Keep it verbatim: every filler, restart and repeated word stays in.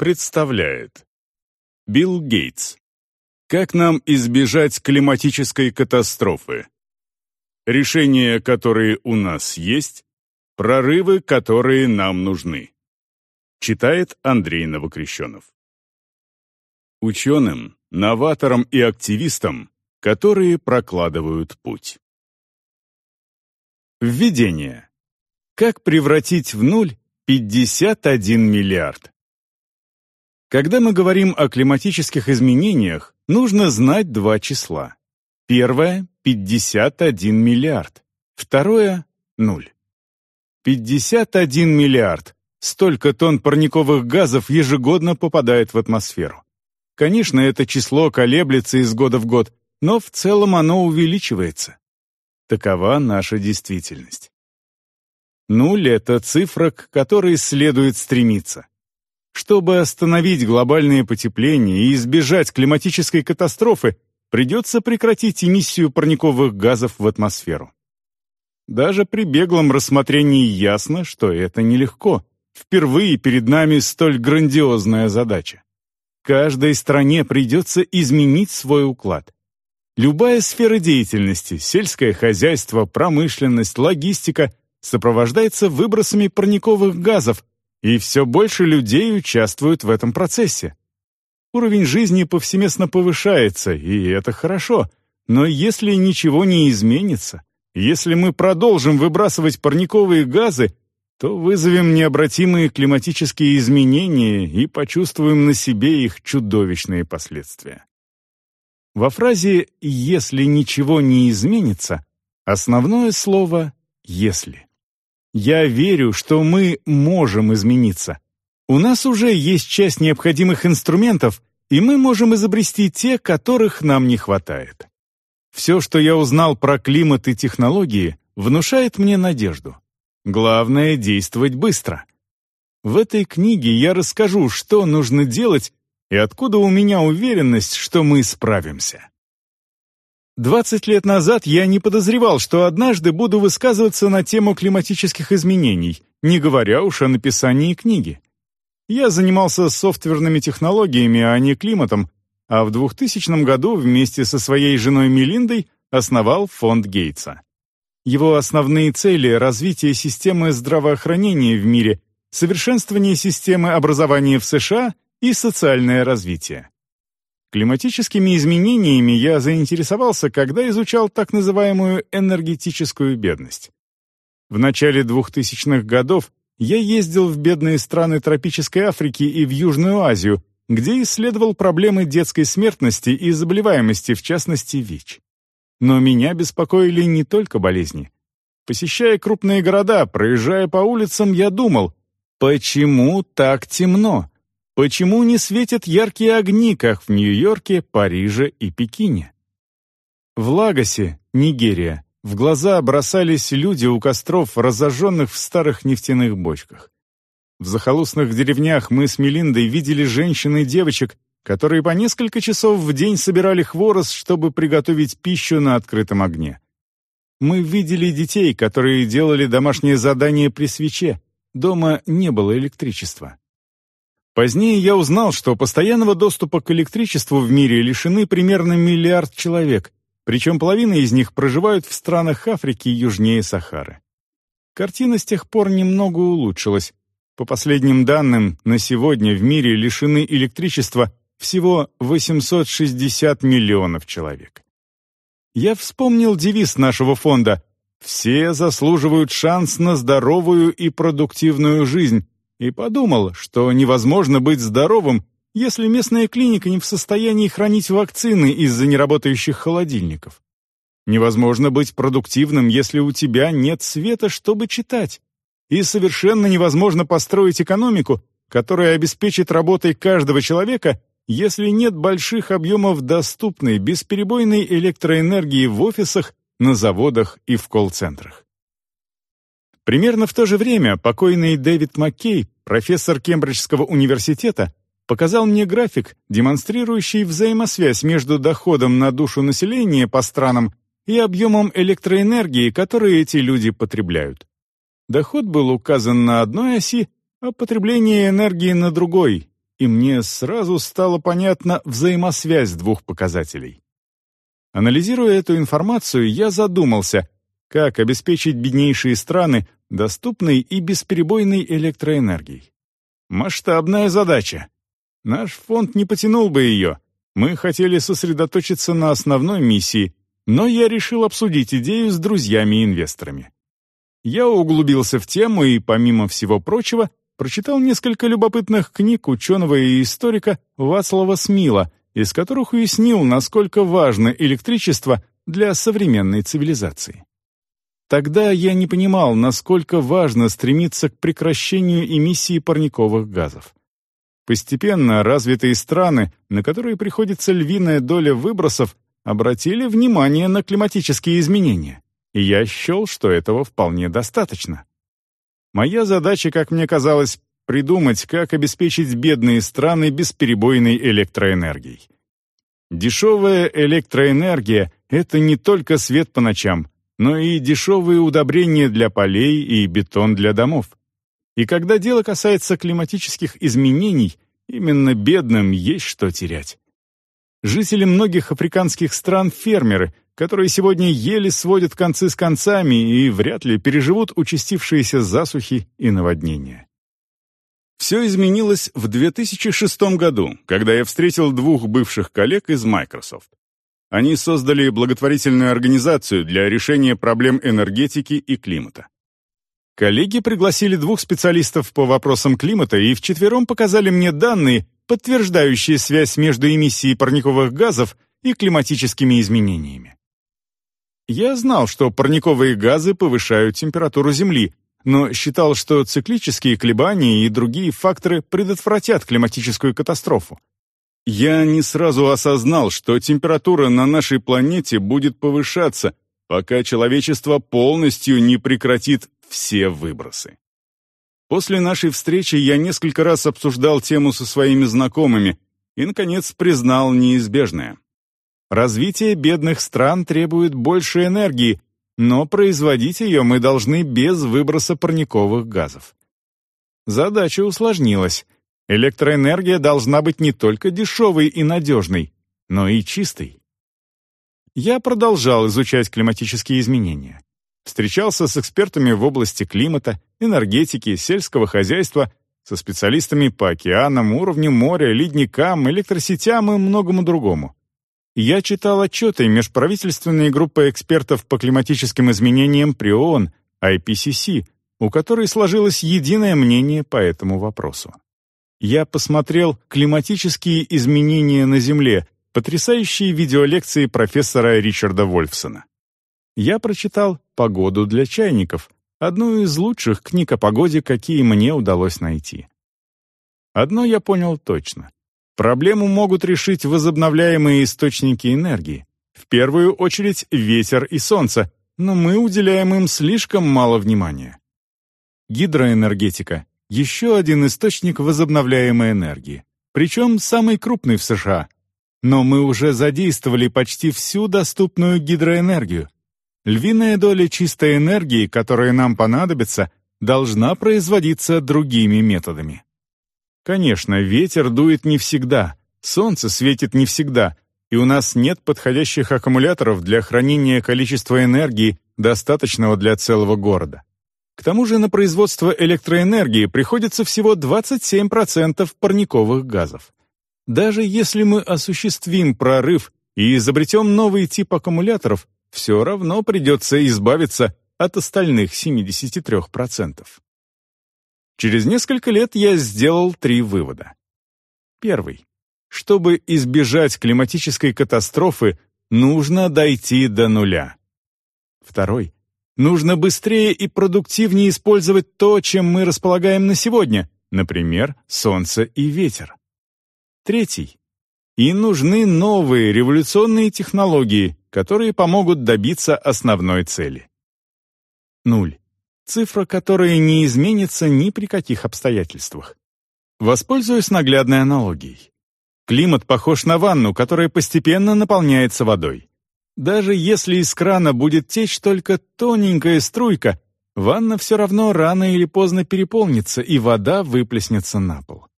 представляет Билл Гейтс. Как нам избежать климатической катастрофы? Решения, которые у нас есть, прорывы, которые нам нужны. Читает Андрей Новокрещенов. Ученым, новаторам и активистам, которые прокладывают путь. Введение. Как превратить в нуль пятьдесят один миллиард? Когда мы говорим о климатических изменениях, нужно знать два числа. Первое – пятьдесят один миллиард. Второе – ноль. пятьдесят один миллиард. Столько тонн парниковых газов ежегодно попадает в атмосферу. Конечно, это число колеблется из года в год, но в целом оно увеличивается. Такова наша действительность. Нуль — это цифра, к которой следует стремиться. Чтобы остановить глобальное потепление и избежать климатической катастрофы, придется прекратить эмиссию парниковых газов в атмосферу. Даже при беглом рассмотрении ясно, что это нелегко. Впервые перед нами столь грандиозная задача. Каждой стране придется изменить свой уклад. Любая сфера деятельности, сельское хозяйство, промышленность, логистика сопровождается выбросами парниковых газов, и все больше людей участвуют в этом процессе. Уровень жизни повсеместно повышается, и это хорошо, но если ничего не изменится, если мы продолжим выбрасывать парниковые газы, то вызовем необратимые климатические изменения и почувствуем на себе их чудовищные последствия. Во фразе «если ничего не изменится» основное слово «если». Я верю, что мы можем измениться. У нас уже есть часть необходимых инструментов, и мы можем изобрести те, которых нам не хватает. Все, что я узнал про климат и технологии, внушает мне надежду. Главное — действовать быстро. В этой книге я расскажу, что нужно делать и откуда у меня уверенность, что мы справимся. Двадцать лет назад я не подозревал, что однажды буду высказываться на тему климатических изменений, не говоря уж о написании книги. Я занимался софтверными технологиями, а не климатом, а в двухтысячном году вместе со своей женой Мелиндой основал фонд Гейтса. Его основные цели — развитие системы здравоохранения в мире, совершенствование системы образования в США и социальное развитие. Климатическими изменениями я заинтересовался, когда изучал так называемую энергетическую бедность. В начале двухтысячных годов я ездил в бедные страны тропической Африки и в Южную Азию, где исследовал проблемы детской смертности и заболеваемости, в частности ВИЧ. Но меня беспокоили не только болезни. Посещая крупные города, проезжая по улицам, я думал, почему так темно? Почему не светят яркие огни, как в Нью-Йорке, Париже и Пекине? В Лагосе, Нигерия, в глаза бросались люди у костров, разожженных в старых нефтяных бочках. В захолустных деревнях мы с Мелиндой видели женщин и девочек, которые по несколько часов в день собирали хворост, чтобы приготовить пищу на открытом огне. Мы видели детей, которые делали домашние задания при свече. Дома не было электричества. Позднее я узнал, что постоянного доступа к электричеству в мире лишены примерно миллиард человек, причем половина из них проживают в странах Африки южнее Сахары. Картина с тех пор немного улучшилась. По последним данным, на сегодня в мире лишены электричества всего восемьсот шестьдесят миллионов человек. Я вспомнил девиз нашего фонда «Все заслуживают шанс на здоровую и продуктивную жизнь», и подумал, что невозможно быть здоровым, если местная клиника не в состоянии хранить вакцины из-за неработающих холодильников. Невозможно быть продуктивным, если у тебя нет света, чтобы читать. И совершенно невозможно построить экономику, которая обеспечит работой каждого человека, если нет больших объемов доступной, бесперебойной электроэнергии в офисах, на заводах и в колл-центрах. Примерно в то же время покойный Дэвид Маккей, профессор Кембриджского университета, показал мне график, демонстрирующий взаимосвязь между доходом на душу населения по странам и объемом электроэнергии, которую эти люди потребляют. Доход был указан на одной оси, а потребление энергии на другой, и мне сразу стала понятна взаимосвязь двух показателей. Анализируя эту информацию, я задумался, как обеспечить беднейшие страны доступной и бесперебойной электроэнергией. Масштабная задача. Наш фонд не потянул бы ее. Мы хотели сосредоточиться на основной миссии, но я решил обсудить идею с друзьями-инвесторами. Я углубился в тему и, помимо всего прочего, прочитал несколько любопытных книг ученого и историка Вацлава Смила, из которых уяснил, насколько важно электричество для современной цивилизации. Тогда я не понимал, насколько важно стремиться к прекращению эмиссии парниковых газов. Постепенно развитые страны, на которые приходится львиная доля выбросов, обратили внимание на климатические изменения, и я счел, что этого вполне достаточно. Моя задача, как мне казалось, придумать, как обеспечить бедные страны бесперебойной электроэнергией. Дешевая электроэнергия — это не только свет по ночам, но и дешевые удобрения для полей и бетон для домов. И когда дело касается климатических изменений, именно бедным есть что терять. Жители многих африканских стран — фермеры, которые сегодня еле сводят концы с концами и вряд ли переживут участившиеся засухи и наводнения. Все изменилось в две тысячи шестом году, когда я встретил двух бывших коллег из Microsoft. Они создали благотворительную организацию для решения проблем энергетики и климата. Коллеги пригласили двух специалистов по вопросам климата и вчетвером показали мне данные, подтверждающие связь между эмиссией парниковых газов и климатическими изменениями. Я знал, что парниковые газы повышают температуру Земли, но считал, что циклические колебания и другие факторы предотвратят климатическую катастрофу. Я не сразу осознал, что температура на нашей планете будет повышаться, пока человечество полностью не прекратит все выбросы. После нашей встречи я несколько раз обсуждал тему со своими знакомыми и, наконец, признал неизбежное. Развитие бедных стран требует больше энергии, но производить ее мы должны без выброса парниковых газов. Задача усложнилась. Электроэнергия должна быть не только дешевой и надежной, но и чистой. Я продолжал изучать климатические изменения. Встречался с экспертами в области климата, энергетики, сельского хозяйства, со специалистами по океанам, уровню моря, ледникам, электросетям и многому другому. Я читал отчеты межправительственной группы экспертов по климатическим изменениям при ООН, ай пи си си, у которой сложилось единое мнение по этому вопросу. Я посмотрел «Климатические изменения на Земле», потрясающие видеолекции профессора Ричарда Вольфсона. Я прочитал «Погоду для чайников», одну из лучших книг о погоде, какие мне удалось найти. Одно я понял точно. Проблему могут решить возобновляемые источники энергии, в первую очередь ветер и солнце, но мы уделяем им слишком мало внимания. Гидроэнергетика — еще один источник возобновляемой энергии, причем самый крупный в США. Но мы уже задействовали почти всю доступную гидроэнергию. Львиная доля чистой энергии, которая нам понадобится, должна производиться другими методами. Конечно, ветер дует не всегда, солнце светит не всегда, и у нас нет подходящих аккумуляторов для хранения количества энергии, достаточного для целого города. К тому же на производство электроэнергии приходится всего двадцать семь процентов парниковых газов. Даже если мы осуществим прорыв и изобретем новый тип аккумуляторов, все равно придется избавиться от остальных семидесяти трёх процентов. Через несколько лет я сделал три вывода. Первый. Чтобы избежать климатической катастрофы, нужно дойти до нуля. Второй. Нужно быстрее и продуктивнее использовать то, чем мы располагаем на сегодня, например, солнце и ветер. Третий. И нужны новые революционные технологии, которые помогут добиться основной цели. Нуль. Цифра, которая не изменится ни при каких обстоятельствах. Воспользуюсь наглядной аналогией. Климат похож на ванну, которая постепенно наполняется водой. Даже если из крана будет течь только тоненькая струйка, ванна все равно рано или поздно переполнится, и вода выплеснется на пол.